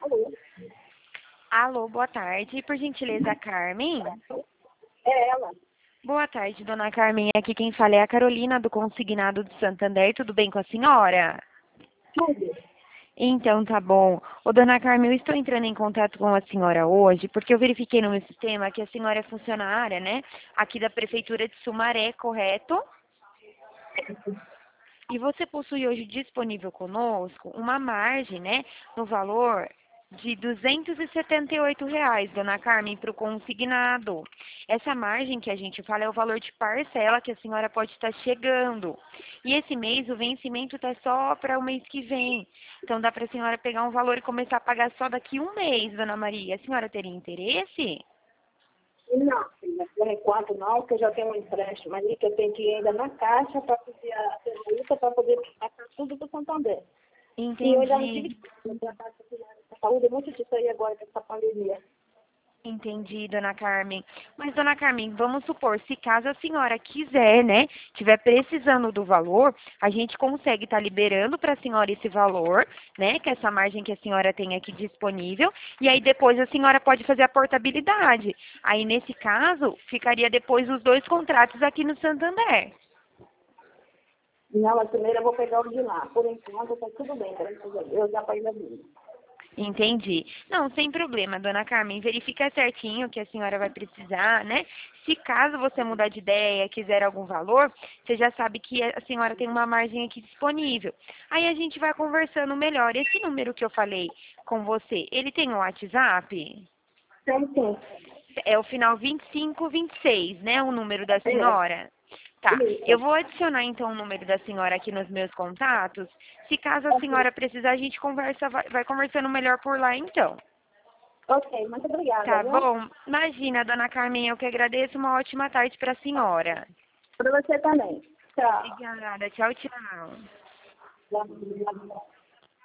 Alô? Alô, boa tarde. Por gentileza, Carmen? É ela. Boa tarde, dona Carmen. Aqui quem fala é a Carolina, do Consignado do Santander. Tudo bem com a senhora? Tudo. Então, tá bom. Ô, dona Carmen, eu estou entrando em contato com a senhora hoje porque eu verifiquei no meu sistema que a senhora é funcionária, né? Aqui da Prefeitura de Sumaré, correto? E você possui hoje disponível conosco uma margem, né, no valor de R$ 278, dona Carmen, para o consignado. Essa margem que a gente fala é o valor de parcela que a senhora pode estar chegando. E esse mês o vencimento está só para o mês que vem. Então dá para a senhora pegar um valor e começar a pagar só daqui um mês, dona Maria. A senhora teria interesse? Não, filha, por enquanto não, porque eu já tenho um empréstimo ali que eu tenho que ir ainda na caixa para fazer a permuta, para poder passar tudo do Santander. E eu ainda não tive Entendi. tempo para tratar da saúde, é muito disso aí agora com essa pandemia. Entendi, dona Carmen. Mas, dona Carmen, vamos supor, se caso a senhora quiser, né, tiver precisando do valor, a gente consegue estar liberando para a senhora esse valor, né, que é essa margem que a senhora tem aqui disponível, e aí depois a senhora pode fazer a portabilidade. Aí, nesse caso, ficaria depois os dois contratos aqui no Santander. Não, mas primeiro eu vou pegar o de lá. Por enquanto está tudo bem, graças a Deus, dá para ir na vida. Entendi. Não, sem problema, dona Carmen. Verifica certinho o que a senhora vai precisar, né? Se caso você mudar de ideia, quiser algum valor, você já sabe que a senhora tem uma margem aqui disponível. Aí a gente vai conversando melhor. Esse número que eu falei com você, ele tem um WhatsApp? Tem sim. É o final 2526, né? O número da É, senhora? Tá. Eu isso. vou adicionar então o número da senhora aqui nos meus contatos. Se caso a Ok, senhora precisar, a gente conversa, vai conversando melhor por lá então. ok, muito obrigada, Tá viu? bom? Imagina, dona Carmen, eu que agradeço. Uma ótima tarde para a senhora. Para você também. Tchau. Obrigada. Tchau, tchau. Tchau.